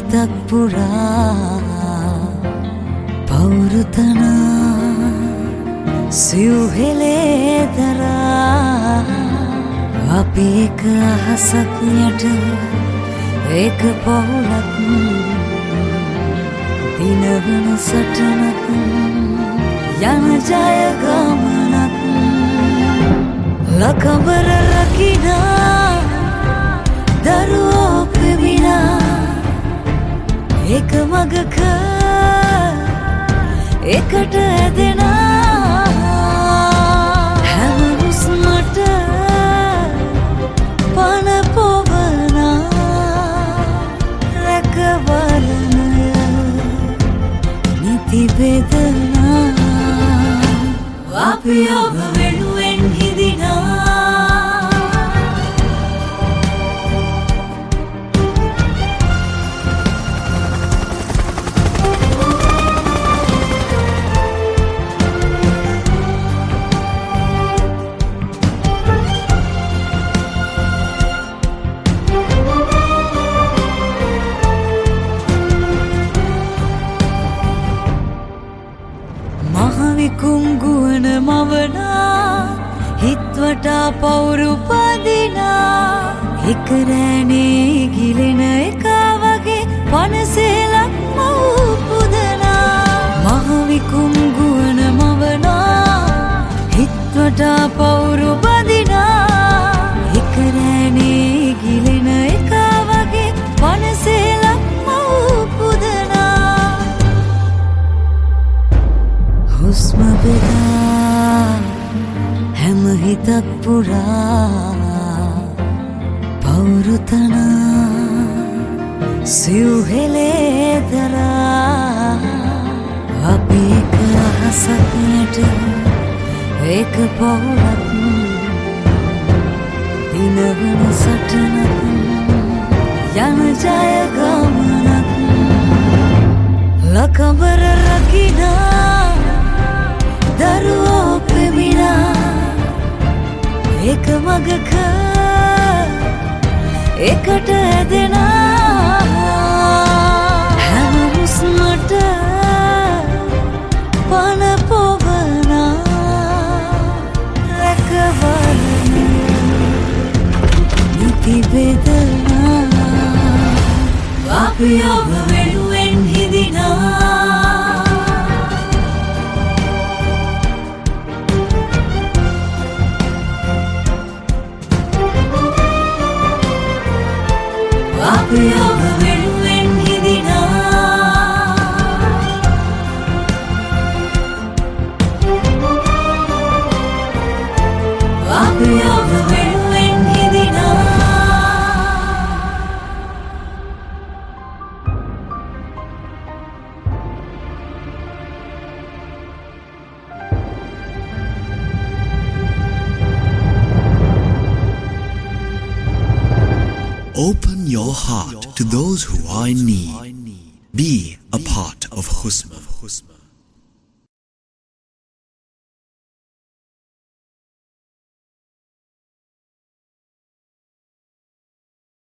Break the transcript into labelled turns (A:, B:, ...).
A: හිතක් පුරා පවුරුතන සිව්හෙලේ දරා අපි එක අහසක් යට ඒක පවුලක් දිනවන සටනක් යන ජය ගමනක් ලකබර රකිනා දරුවෝ පෙමිනා එක මගක එකට ඇදෙනා හැම හුස්මට පන පොවනා රැකවරණය නිති බෙදනා අපි ඔබ වෙනුවෙන් හිදිනා කුංගුවන මවනා හිත්වටා පවුරු පදිනා එක රෑනේ ගිලෙන එකා වගේ පනසේලක් මව් පුදනා මහවිකුංගුවන මවනා හිත්වටා පවුරු පදිනා එක රෑනේ ගිලෙන එකා වගේ පනසේලක් මව් පුදනා හුස්ම බෙදා හැම හිතක් පුරා පවුරුතන සිව්හෙලේ දරා අපි එක අහසක් යට ඒක පවුලක් දිනවන සටනක් යන ජය ගමනක් ලකබර රකිනා දරුවෝ පෙමිනා එක මගක එකට ඇදෙනා හැම හුස්මට පන පොවනා රැකවරණය නිති බෙදනා අපි ඔබ වෙනුවෙන් හිදිනා අපි ඔබ වෙනුවෙන් හිදිනා අපි ඔබ වෙනුවෙන් හිදිනා
B: Open your heart to those who are in need. Be a part of Husma.